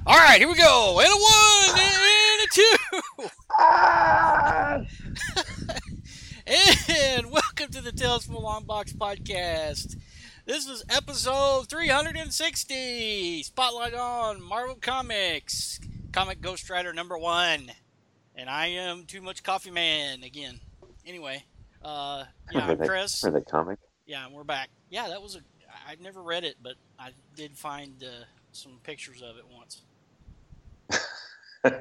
All right, here we go. And a one, and a two. Ah! And welcome to the Tales from a Long Box podcast. This is episode 360. Spotlight on Marvel Comics. Comic Ghost Rider #1. And I am Too Much Coffee Man again. Anyway, I'm Chris. For the comic. Yeah, and we're back. Yeah, that was I've never read it, but I did find some pictures of it once. I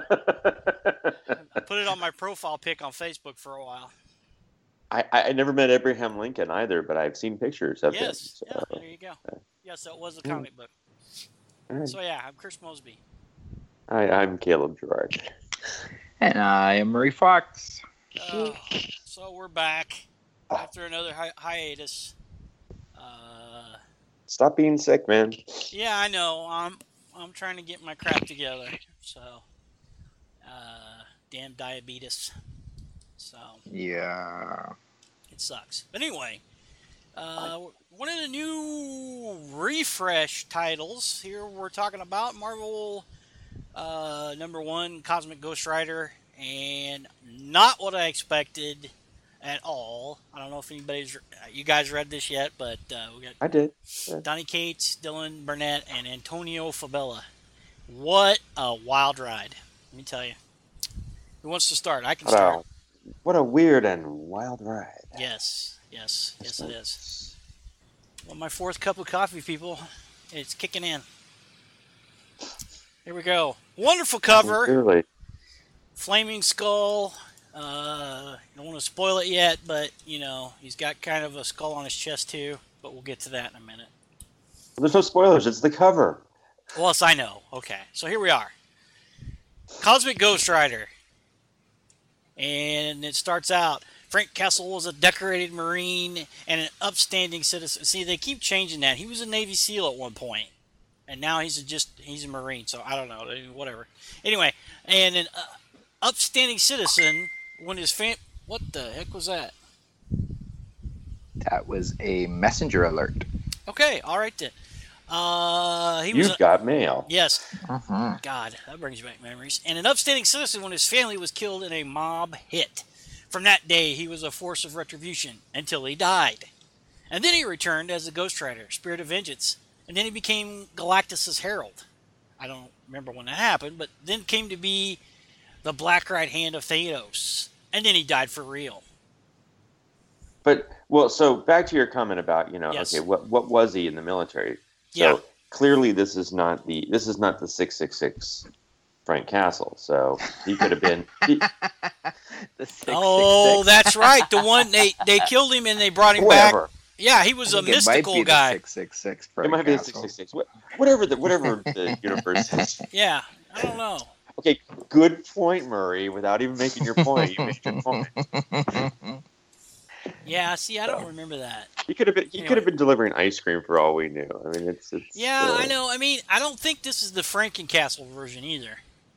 put it on my profile pic on Facebook for a while. I never met Abraham Lincoln either, but I've seen pictures of him. Yes, so. Yeah, there you go. Yes, that was a comic book. Right. So yeah, I'm Chris Mosby. I'm Caleb Gerard. And I am Marie Fox. So we're back after another hiatus. Stop being sick, man. Yeah, I know. I'm trying to get my crap together. So, damn diabetes. So yeah, it sucks. But anyway, one of the new refresh titles here we're talking about Marvel #1 Cosmic Ghost Rider, and not what I expected at all. I don't know if you guys read this yet, but we got I did. Yeah. Donny Cates, Dylan Burnett, and Antonio Fabela. What a wild ride! Let me tell you. Who wants to start? I can start. What a weird and wild ride. Yes, it is. Well, my fourth cup of coffee, people. It's kicking in. Here we go. Wonderful cover. Really? Flaming Skull. Don't want to spoil it yet, but, he's got kind of a skull on his chest, too. But we'll get to that in a minute. Well, there's no spoilers. It's the cover. Well, yes, I know. Okay, so here we are. Cosmic Ghost Rider. And it starts out, Frank Castle was a decorated Marine and an upstanding citizen. See, they keep changing that. He was a Navy SEAL at one point. And now he's a Marine, so I don't know, whatever. Anyway, and an upstanding citizen when his what the heck was that? That was a messenger alert. Okay, all right then. You've got mail. Yes. Uh-huh. God, that brings back memories. And an upstanding citizen when his family was killed in a mob hit. From that day, he was a force of retribution until he died. And then he returned as the Ghost Rider, Spirit of Vengeance. And then he became Galactus' Herald. I don't remember when that happened, but then came to be the Black Right Hand of Thanos. And then he died for real. But, so back to your comment about, yes. Okay, what was he in the military? So clearly this is not the 666 Frank Castle. So he could have been the 666. Oh, that's right. The one they killed him and they brought him back. Yeah, he was a mystical guy. 666 Frank Castle. It might be the 666. Whatever the universe is. Yeah, I don't know. Okay, good point, Murray. Without even making your point, you made your point. Yeah, see, I don't remember that. He could have been delivering ice cream for all we knew. I mean, it's. Yeah, I know. I mean, I don't think this is the Frankencastle version either.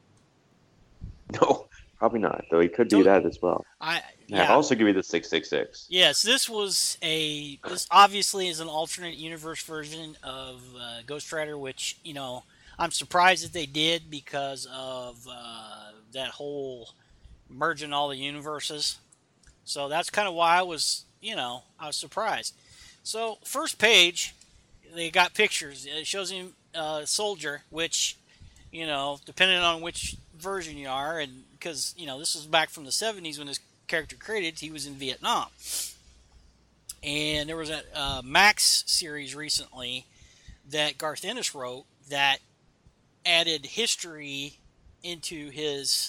No, probably not. Though he could be that as well. I'd also give you the 666. Yes, this obviously is an alternate universe version of Ghost Rider, which I'm surprised that they did because of that whole merging all the universes. So that's kind of why I was surprised. So first page, they got pictures. It shows him soldier, which, depending on which version you are, and because, this is back from the 70s when this character created, he was in Vietnam. And there was a Max series recently that Garth Ennis wrote that added history into his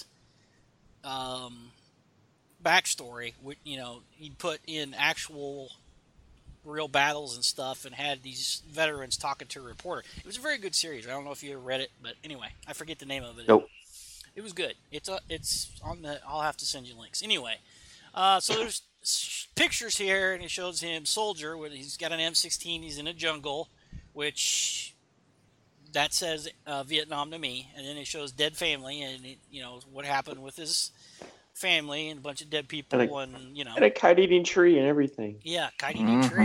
backstory. He put in actual real battles and stuff and had these veterans talking to a reporter. It was a very good series. I don't know if you ever read it, but anyway, I forget the name of it. Nope. It was good. It's on the. I'll have to send you links. Anyway, so there's pictures here, and it shows him soldier. Where he's got an M16. He's in a jungle, which that says Vietnam to me. And then it shows dead family, and what happened with his family and a bunch of dead people, and a kite-eating tree and everything. Yeah, kite-eating tree.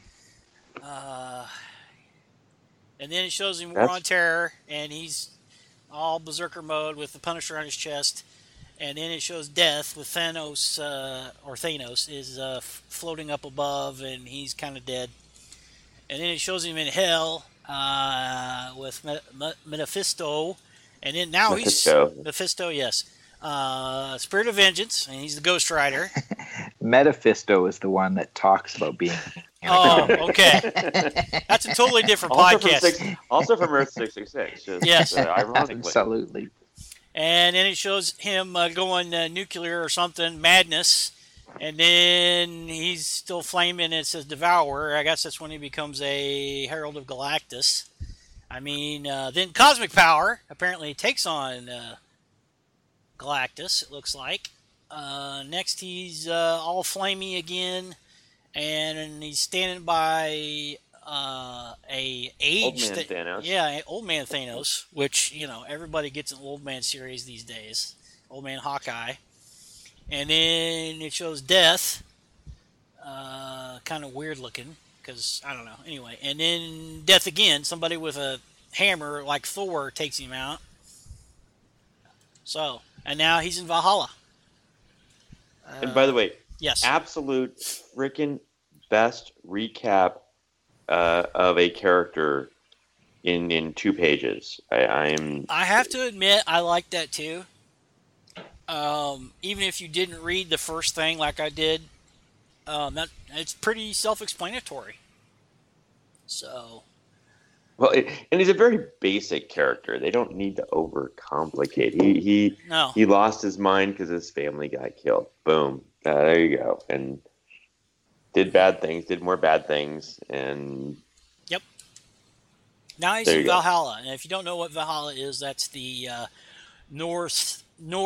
And then it shows him War on Terror, and he's all berserker mode with the Punisher on his chest, and then it shows Death with Thanos, or Thanos is floating up above, and he's kind of dead. And then it shows him in hell with Mephisto, and then now Mephisto. he's Mephisto, yes. Spirit of Vengeance, and he's the Ghost Rider. Metaphisto is the one that talks about being. Oh, okay. That's a totally different podcast. Also from Earth 666. Just, yes. Ironically. Absolutely. And then it shows him going nuclear or something, madness. And then he's still flaming, and it says Devourer. I guess that's when he becomes a Herald of Galactus. I mean, then Cosmic Power apparently takes on Galactus, it looks like. Next, he's all flamey again, and he's standing by a age Old Man Thanos. Yeah, Old Man Thanos, which, you know, everybody gets an Old Man series these days. Old Man Hawkeye. And then it shows Death, kind of weird looking, because, I don't know, anyway. And then Death again, somebody with a hammer like Thor takes him out. So, and now he's in Valhalla. And by the way, yes, absolute freaking best recap of a character in 2 pages. I have to admit, I like that too. Even if you didn't read the first thing like I did, it's pretty self-explanatory. So, well, and he's a very basic character. They don't need to overcomplicate. He lost his mind because his family got killed. Boom. There you go. And did bad things, did more bad things, and yep. Now he's in Valhalla, and if you don't know what Valhalla is, that's the Norse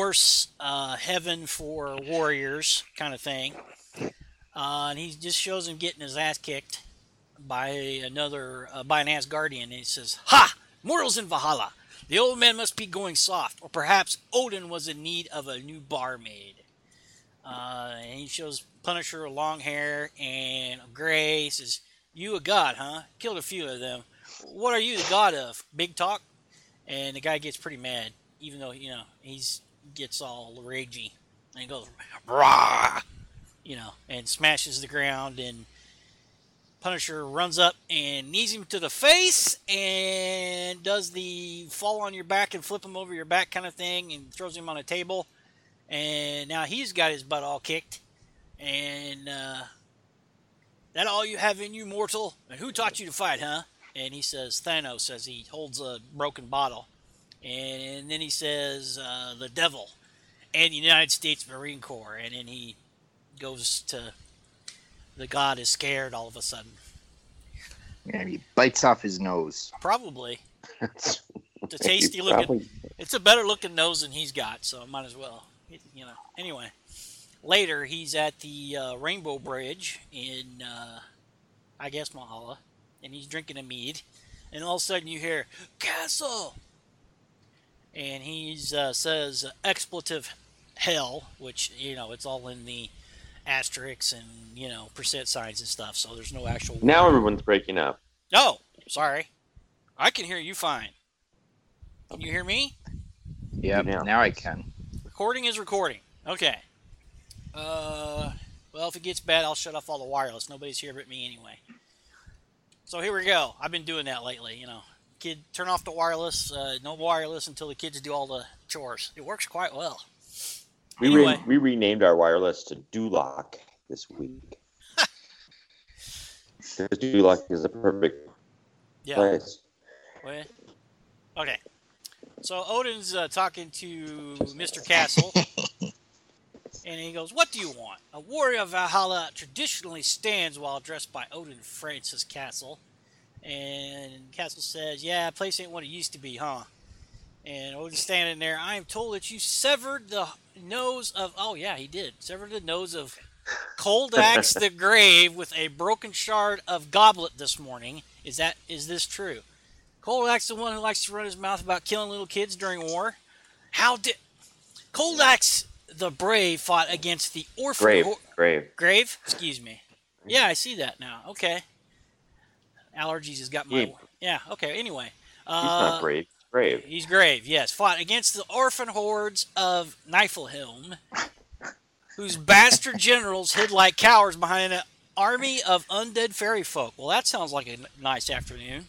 heaven for warriors kind of thing. And he just shows him getting his ass kicked by an Asgardian, and he says, "Ha! Mortals in Valhalla. The old man must be going soft, or perhaps Odin was in need of a new barmaid." And he shows Punisher with long hair and gray. He says, "You a god, huh? Killed a few of them. What are you the god of? Big talk?" And the guy gets pretty mad, even though, you know, gets all ragey. And he goes, "Rah!" You know, and smashes the ground, and Punisher runs up and knees him to the face and does the fall on your back and flip him over your back kind of thing, and throws him on a table. And now he's got his butt all kicked. And that all you have in you, mortal? And who taught you to fight, huh? And he says, Thanos, as he holds a broken bottle. And then he says, the devil and the United States Marine Corps. And then he goes to, the god is scared all of a sudden. And he bites off his nose. Probably. It's a tasty looking, it's a better looking nose than he's got, so might as well. You know. Anyway, later he's at the Rainbow Bridge in, I guess, Valhalla, and he's drinking a mead, and all of a sudden you hear, "Castle!" And he says expletive hell, which, you know, it's all in the asterisks and, you know, percent signs and stuff, so there's no actual word. Now everyone's breaking up. Oh, sorry. I can hear you fine. Can you hear me? Yeah, now I can. Recording is recording. Okay. Well, if it gets bad, I'll shut off all the wireless. Nobody's here but me anyway. So here we go. I've been doing that lately, you know. Kid, turn off the wireless. No wireless until the kids do all the chores. It works quite well. We renamed our wireless to Duloc this week. Duloc is a perfect place. Well, okay. So Odin's talking to Mr. Castle, and he goes, "What do you want? A warrior of Valhalla traditionally stands while addressed by Odin Francis Castle." And Castle says, "Yeah, place ain't what it used to be, huh?" And Odin's standing there. "I am told that you severed the nose of..." Oh, yeah, he did. Severed the nose of Koldax the Grave with a broken shard of goblet this morning. Is this true? Koldax the one who likes to run his mouth about killing little kids during war? How did... Koldax the Brave fought against the orphan... Grave? Excuse me. Yeah, I see that now. Okay. Allergies has got my... Yeah, okay, anyway. He's not brave. Grave. He's Grave, yes. Fought against the orphan hordes of Niflheim, whose bastard generals hid like cowards behind an army of undead fairy folk. Well, that sounds like a nice afternoon.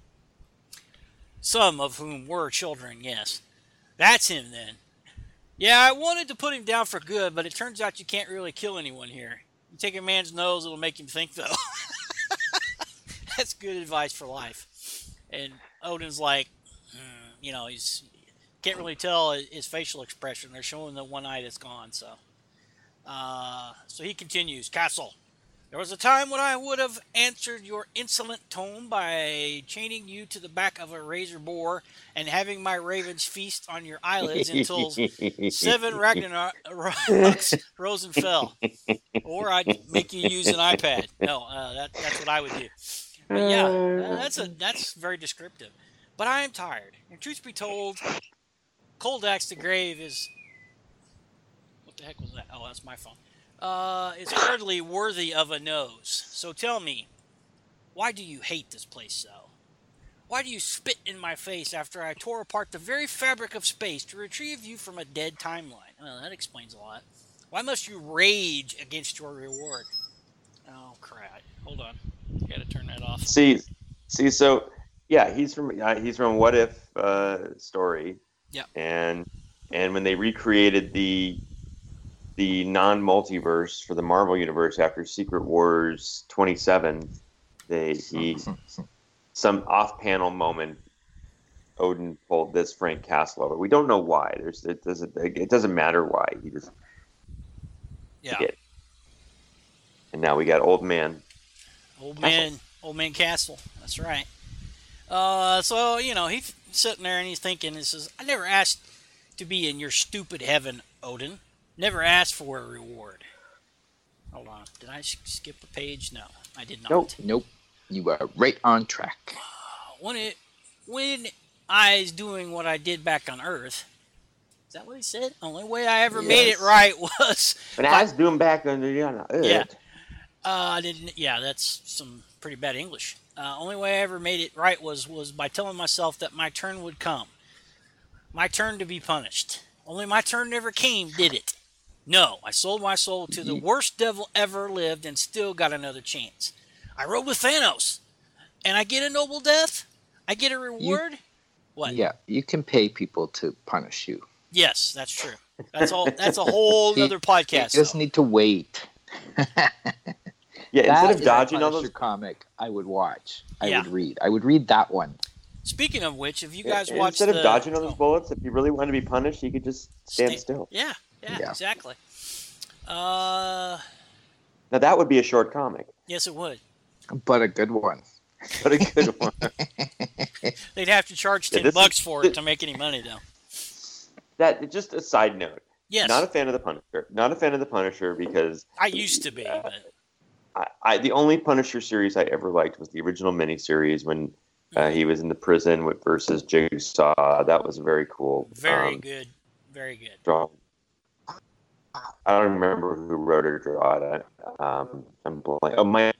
Some of whom were children, yes. That's him, then. Yeah, I wanted to put him down for good, but it turns out you can't really kill anyone here. You take a man's nose, it'll make him think, though. That's good advice for life. And Odin's like, he's can't really tell his facial expression. They're showing the one eye that's gone, so. So he continues, Castle. There was a time when I would have answered your insolent tone by chaining you to the back of a razor boar and having my ravens feast on your eyelids until 7 Ragnaroks rose and fell. Or I'd make you use an iPad. No, that's what I would do. But yeah, that's very descriptive. But I am tired. And truth be told, Cold Axe the Grave is... What the heck was that? Oh, that's my phone. It's hardly worthy of a nose. So tell me, why do you hate this place so? Why do you spit in my face after I tore apart the very fabric of space to retrieve you from a dead timeline? Well, that explains a lot. Why must you rage against your reward? Oh, crap. Hold on. I gotta turn that off. See, so, yeah, he's from What If story. Yeah. And when they recreated the non-multiverse for the Marvel Universe after Secret Wars 27, some off-panel moment, Odin pulled this Frank Castle over. We don't know why. It doesn't matter why. He just did. And now we got Old Man Castle. That's right. So he's sitting there and he's thinking. He says, "I never asked to be in your stupid heaven, Odin. Never asked for a reward." Hold on. Did I skip a page? No, I did not. Nope. You are right on track. When I was doing what I did back on Earth, is that what he said? Only way I ever made it right was... When I was doing back on Earth. Yeah. I didn't... Yeah, that's some pretty bad English. Only way I ever made it right was by telling myself that my turn would come. My turn to be punished. Only my turn never came, did it? No, I sold my soul to the worst devil ever lived and still got another chance. I rode with Thanos, and I get a noble death? I get a reward? What? Yeah, you can pay people to punish you. Yes, that's true. That's all. That's a whole other podcast. You just need to wait. Yeah, instead of dodging all those comic, I would watch. I would read that one. Speaking of which, if you guys watch instead of dodging all those bullets, if you really want to be punished, you could just stand still. Yeah, exactly. Now that would be a short comic. Yes, it would. But a good one. They'd have to charge $10 for it to make any money, though. That just a side note. Yes. Not a fan of the Punisher. Not a fan of the Punisher because I used to be. But the only Punisher series I ever liked was the original miniseries when he was in the prison versus Jigsaw. That was very cool. Very good. Very good. Draw. I don't remember who wrote or draw it. I'm blank. Oh, my.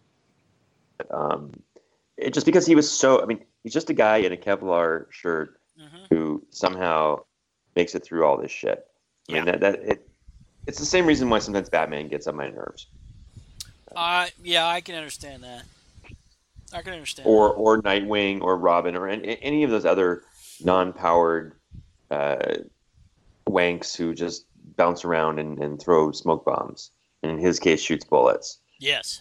Just because he was so. I mean, he's just a guy in a Kevlar shirt who somehow makes it through all this shit. I mean, it's the same reason why sometimes Batman gets on my nerves. Yeah, I can understand that. Or Nightwing or Robin or any of those other non-powered wanks who just bounce around and throw smoke bombs. And in his case, shoots bullets. Yes.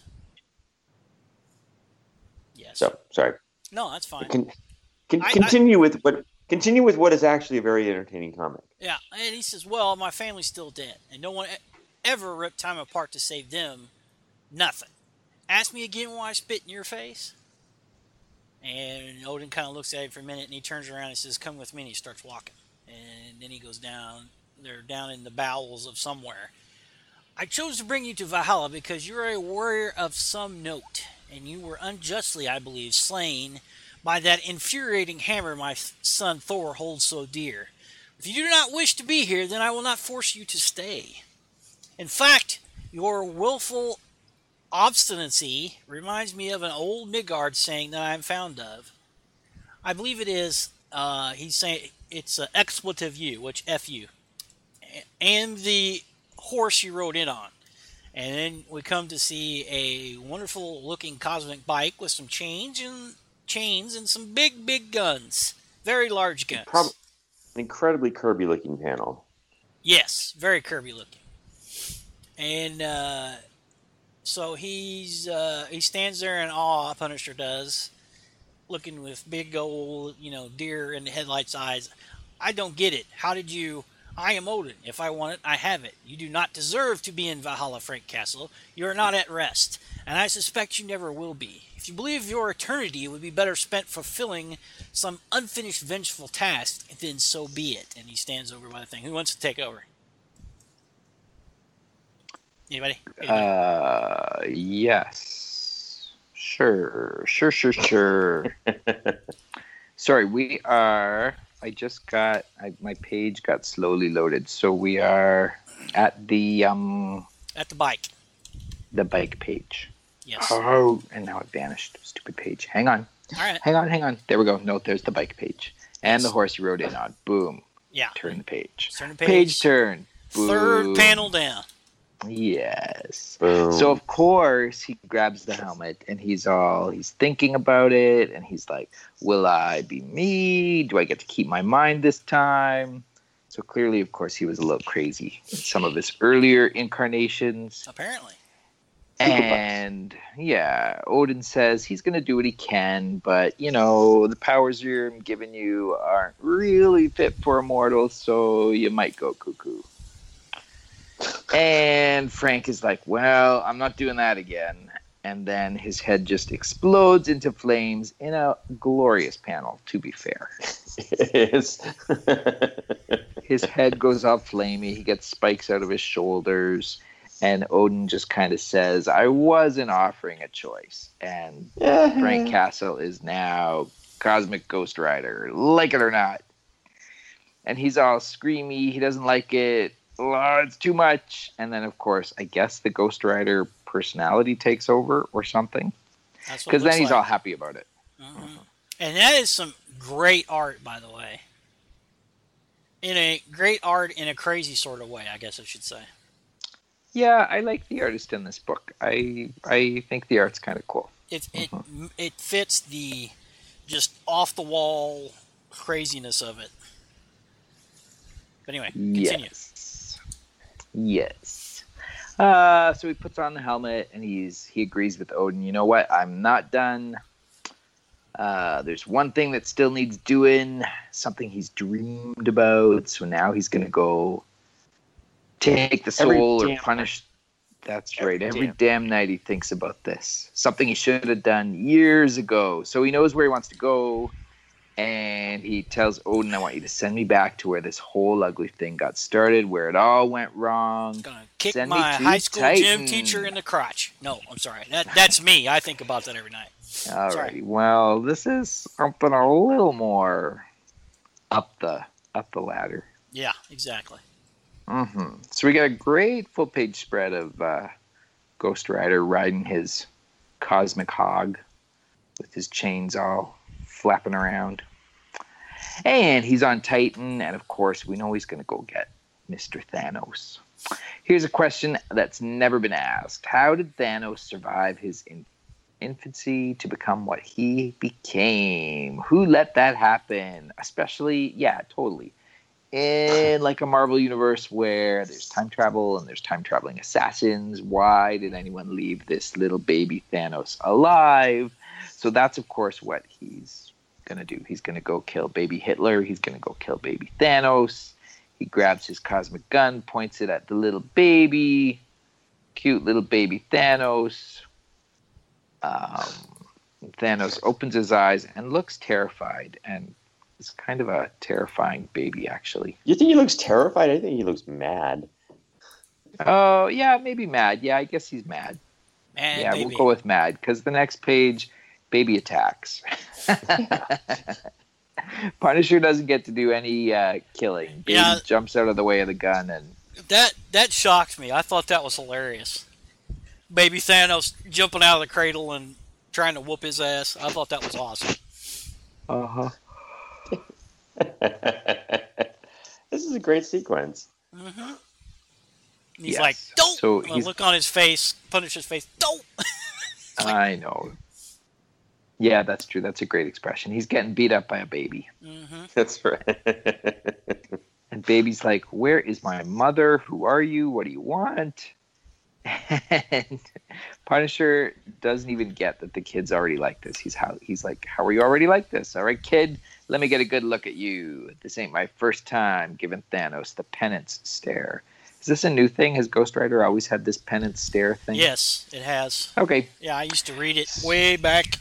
So sorry. No, that's fine. Continue with what is actually a very entertaining comic. Yeah, and he says, "Well, my family's still dead, and no one ever ripped time apart to save them. Nothing. Ask me again why I spit in your face." And Odin kind of looks at him for a minute, and he turns around and says, "Come with me," and he starts walking. And then he goes down. They're down in the bowels of somewhere. "I chose to bring you to Valhalla because you're a warrior of some note, and you were unjustly, I believe, slain by that infuriating hammer my son Thor holds so dear. If you do not wish to be here, then I will not force you to stay. In fact, your willful obstinacy reminds me of an old Midgard saying that I am fond of. I believe it is, he's saying it's an expletive U, which F-U, and the horse he rode in on. And then we come to see a wonderful looking cosmic bike with some chains and some big guns. Very large guns. An incredibly Kirby looking panel. Yes, very Kirby looking. And so he stands there in awe, Punisher does, looking with big old, deer in the headlights eyes. I don't get it. How did you... I am Odin. If I want it, I have it. You do not deserve to be in Valhalla, Frank Castle. You are not at rest, and I suspect you never will be. If you believe your eternity would be better spent fulfilling some unfinished vengeful task, then so be it. And he stands over by the thing. Who wants to take over? Anybody? Yes. Sure. Sorry, we are... I just got my page got slowly loaded, so we are at the bike. The bike page. Yes. Oh, and now it vanished. Stupid page. Hang on. All right. Hang on. There we go. No, there's the bike page and the horse you rode in on. Boom. Yeah. Turn the page. Turn the page. Page turn. Boom. Third panel down. Yes. Boom. So of course he grabs the helmet and he's thinking about it and he's like, will I be me? Do I get to keep my mind this time? So clearly, of course, he was a little crazy in some of his earlier incarnations. Apparently. And yeah, Odin says he's going to do what he can, but the powers you're giving you aren't really fit for a mortal, so you might go cuckoo. And Frank is like, well, I'm not doing that again. And then his head just explodes into flames in a glorious panel, to be fair. It is. His head goes all flamey. He gets spikes out of his shoulders. And Odin just kind of says, I wasn't offering a choice. And Frank Castle is now Cosmic Ghost Rider, like it or not. And he's all screamy. He doesn't like it. Oh, it's too much. And then, of course, I guess the Ghost Rider personality takes over or something. Because then he's all happy about it. Mm-hmm. And that is some great art, by the way. Great art in a crazy sort of way, I guess I should say. Yeah, I like the artist in this book. I think the art's kind of cool. It fits the just off the wall craziness of it. But anyway, continue. Yes. So he puts on the helmet and he agrees with Odin. You know what? I'm not done. There's one thing that still needs doing, something he's dreamed about. So now he's going to go take the soul or punish. That's right. Every damn night he thinks about this. Something he should have done years ago. So he knows where he wants to go. And he tells Odin, I want you to send me back to where this whole ugly thing got started, where it all went wrong. I'm gonna kick my high school gym teacher in the crotch. No, I'm sorry. That's me. I think about that every night. All right. Well, this is something a little more up the ladder. Yeah, exactly. Mm-hmm. So we got a great full page spread of Ghost Rider riding his cosmic hog with his chains all flapping around. And he's on Titan, and of course we know he's going to go get Mr. Thanos. Here's a question that's never been asked. How did Thanos survive his infancy to become what he became? Who let that happen? Especially, totally. In like a Marvel universe where there's time travel and there's time traveling assassins, why did anyone leave this little baby Thanos alive? So that's, of course, what he's going to do. He's going to go kill baby Hitler. He's going to go kill baby Thanos. He grabs his cosmic gun, points it at the little baby. Cute little baby Thanos. Thanos opens his eyes and looks terrified. And it's kind of a terrifying baby, actually. You think he looks terrified? I think he looks mad. Oh, yeah, maybe mad. Yeah, I guess he's mad. We'll go with mad. Because the next page... baby attacks. Punisher doesn't get to do any killing. Baby jumps out of the way of the gun, and that shocked me. I thought that was hilarious. Baby Thanos jumping out of the cradle and trying to whoop his ass. I thought that was awesome. This is a great sequence. Mm-hmm. He's like, Yes. "Don't!" So The look on his face, Punisher's face, "Don't!" Like, I know. Yeah, that's true. That's a great expression. He's getting beat up by a baby. mm-hmm. That's right. And baby's like, "Where is my mother? Who are you? What do you want?" And Punisher doesn't even get that the kid's already like this. He's like, "How are you already like this? All right, kid, let me get a good look at you. This ain't my first time giving Thanos the penance stare." Is this a new thing? Has Ghost Rider always had this penance stare thing? Yes, it has. Okay. Yeah, I used to read it way back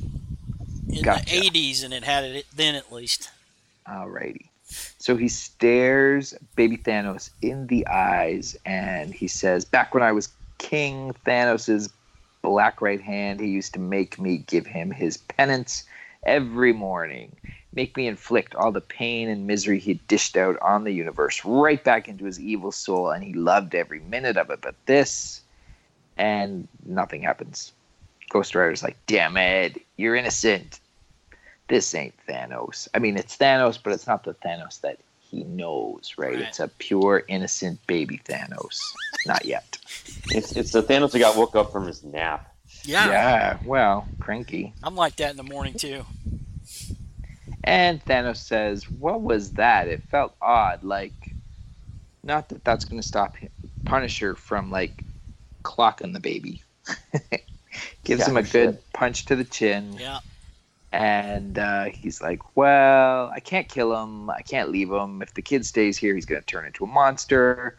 in Gotcha. the 80s, and it had it then at least. Alrighty. So he stares baby Thanos in the eyes and he says, "Back when I was King Thanos's black right hand, he used to make me give him his penance every morning. Make me inflict all the pain and misery he dished out on the universe right back into his evil soul, and he loved every minute of it. But this," and nothing happens. Ghost Rider's like, "Damn it, you're innocent. This ain't Thanos. I mean, it's Thanos, but it's not the Thanos that he knows, right? It's a pure, innocent baby Thanos. Not yet." It's the Thanos that got woke up from his nap. Yeah, well, cranky. I'm like that in the morning, too. And Thanos says, "What was that? It felt odd. Like, not that that's going to stop Punisher from, like, clocking the baby." Gives him a good punch to the chin. Yeah. And he's like, "Well, I can't kill him. I can't leave him. If the kid stays here, he's going to turn into a monster.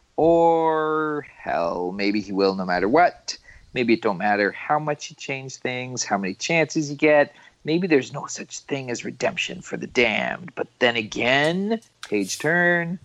Or, hell, maybe he will no matter what. Maybe it don't matter how much you change things, how many chances you get. Maybe there's no such thing as redemption for the damned. But then again, page turn,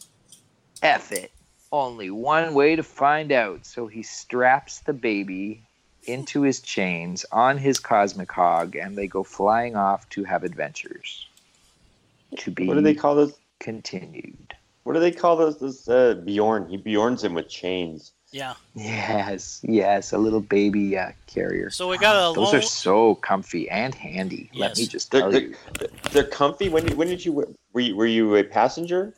F it. Only one way to find out." So he straps the baby into his chains on his cosmic hog, and they go flying off to have adventures. To be, what do they call those? Continued. What do they call those? Bjorn. He Bjorns him with chains. Yeah. Yes, a little baby carrier. So we got those are so comfy and handy. Yes. Let me just tell you, they're comfy. When did you were you a passenger?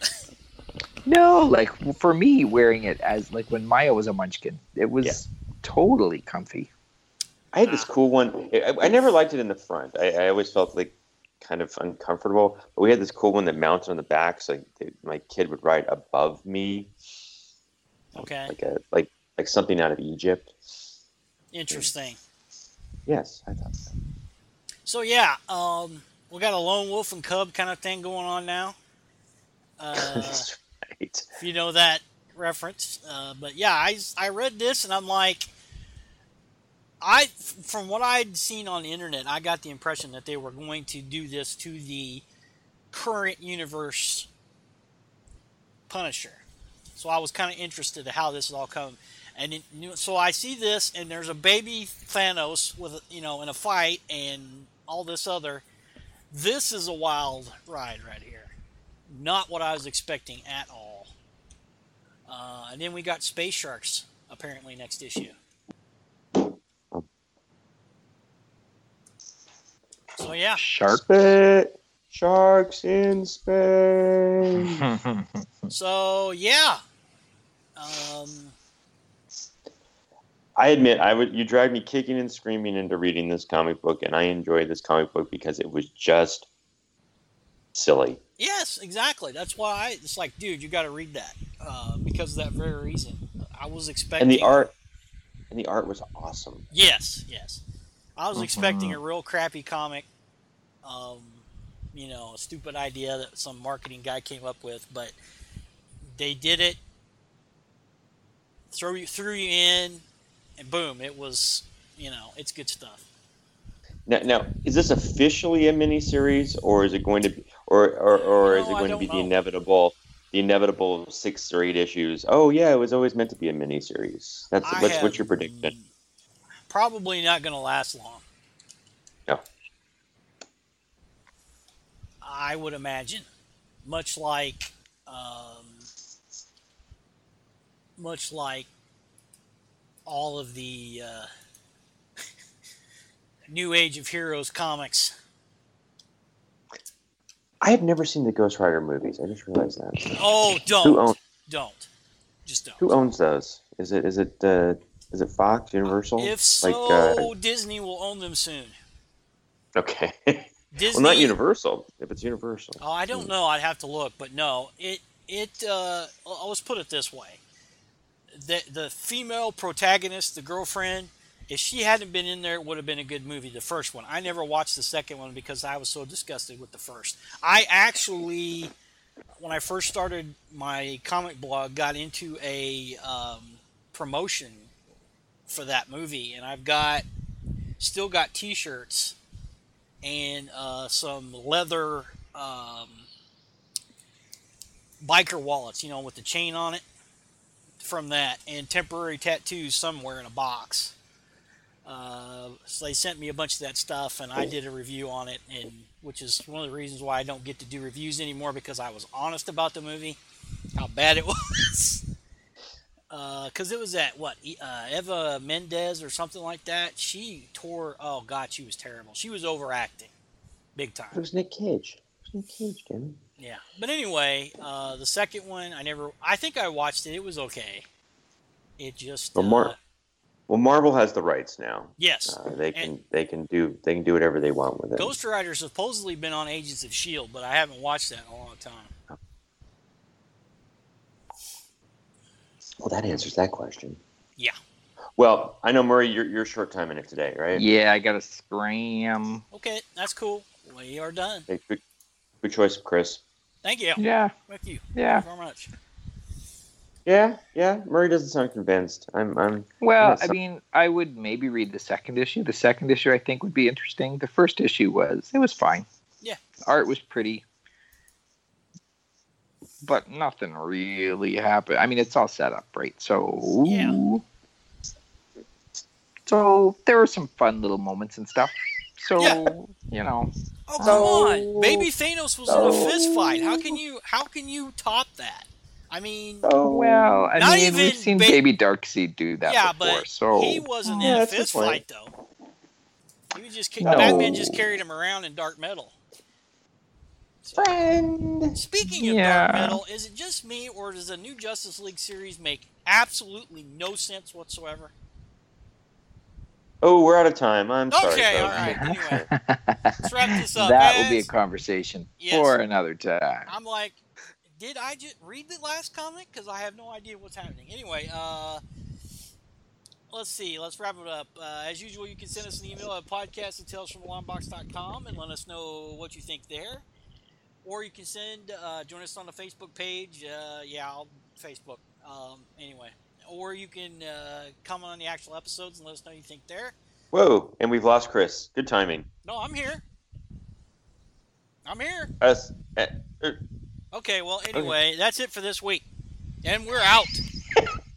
No, like for me, wearing it as like when Maya was a munchkin, it was totally comfy. I had this cool one. I never liked it in the front. I always felt like kind of uncomfortable. But we had this cool one that mounted on the back, so my kid would ride above me. Okay. Like something out of Egypt. Interesting. Yes, I thought so. So yeah, we got a lone wolf and cub kind of thing going on now. That's right. If you know that reference, but yeah, I read this and I'm like, from what I'd seen on the internet, I got the impression that they were going to do this to the current universe Punisher. So I was kind of interested in how this is all come. And so I see this, and there's a baby Thanos with in a fight and all this other. This is a wild ride right here. Not what I was expecting at all. And then we got Space Sharks apparently next issue. So yeah, Sharks in space. So yeah. I admit, you dragged me kicking and screaming into reading this comic book, and I enjoyed this comic book because it was just silly. Yes, exactly. That's why it's like, dude, you got to read that because of that very reason. I was expecting, and the art was awesome. Yes. I was expecting a real crappy comic, a stupid idea that some marketing guy came up with, but they did it, threw you in, and boom, it was, it's good stuff. Now, is this officially a miniseries, or is it going to be, or is it going to be the inevitable 6 or 8 issues? Oh yeah, it was always meant to be a miniseries. What's your prediction? Probably not going to last long. No. I would imagine, much like all of the New Age of Heroes comics. I have never seen the Ghost Rider movies. I just realized that. Oh, don't. Just don't. Who owns those? Is it Fox, Universal? If so, Disney will own them soon. Okay. Disney, well, not Universal. If it's Universal. Oh, I don't know. I'd have to look, but no. Let's put it this way: the female protagonist, the girlfriend, if she hadn't been in there, it would have been a good movie. The first one. I never watched the second one because I was so disgusted with the first. I actually, when I first started my comic blog, got into a promotion for that movie, and I've still got T-shirts and some leather biker wallets, with the chain on it from that, and temporary tattoos somewhere in a box. So they sent me a bunch of that stuff, and I did a review on it, and which is one of the reasons why I don't get to do reviews anymore, because I was honest about the movie, how bad it was. Because it was Eva Mendes or something like that. She tore. Oh God, she was terrible. She was overacting, big time. It was Nick Cage. Jimmy. Yeah, but anyway, the second one I think I watched it. It was okay. It just. Well, Marvel has the rights now. Yes, they can do whatever they want with it. Ghost Rider's supposedly been on Agents of S.H.I.E.L.D., but I haven't watched that in a long time. Well, that answers that question. Yeah. Well, I know, Murray, you're short timing it today, right? Yeah, I got to scram. Okay, that's cool. We are done. Hey, good choice, Chris. Thank you. Yeah. Thank you. Yeah. Thank you very much. Yeah. Murray doesn't sound convinced. Well, I mean, I would maybe read the second issue. The second issue, I think, would be interesting. The first issue was fine. Yeah. The art was pretty. But nothing really happened. I mean, it's all set up, right? So, yeah. So there were some fun little moments and stuff. So, Oh, come on. Baby Thanos was in a fist fight. How can you top that? I mean... Well, I mean, we've seen Baby Darkseid do that before, but so... he wasn't in a fist fight, though. He was just... Batman just carried him around in dark metal. Friend. Speaking of dark metal, is it just me, or does the new Justice League series make absolutely no sense whatsoever? Oh, we're out of time. I'm sorry. Okay, all right. Anyway, let's wrap this up. That will be a conversation for another time. I'm like, did I just read the last comic? Because I have no idea what's happening. Anyway, let's see. Let's wrap it up. As usual, you can send us an email at podcast@talesfromalarmbox.com and let us know what you think there. Or you can join us on the Facebook page. Facebook. Anyway. Or you can comment on the actual episodes and let us know what you think there. Whoa, and we've lost Chris. Good timing. No, I'm here. Okay, well, anyway, that's it for this week. And we're out.